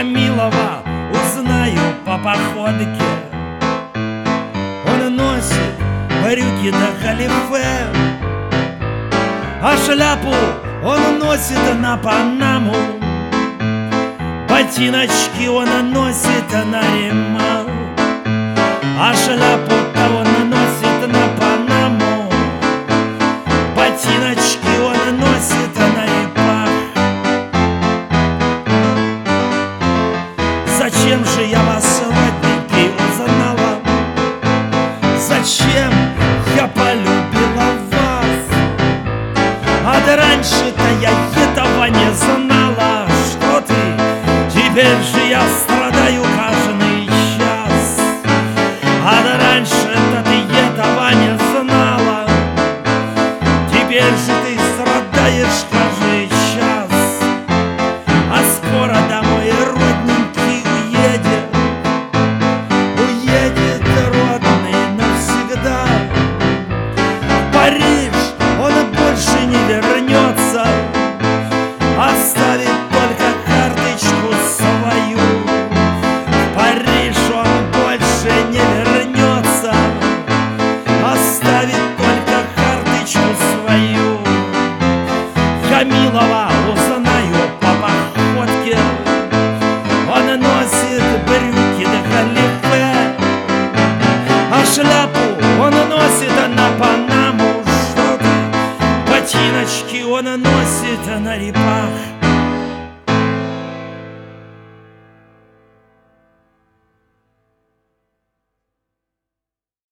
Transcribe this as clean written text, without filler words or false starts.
милого узнаю по походке. Он носит брюки до галифе, а шляпу он носит на Панаму. Ботиночки он носит на ремах, а шляпу-то он носит на Панаму. Ботиночки он носит на репах. Зачем же я вас, родненький, узнала? Зачем я полюбила вас? А да раньше-то я этого не знала. Что ты? Теперь же я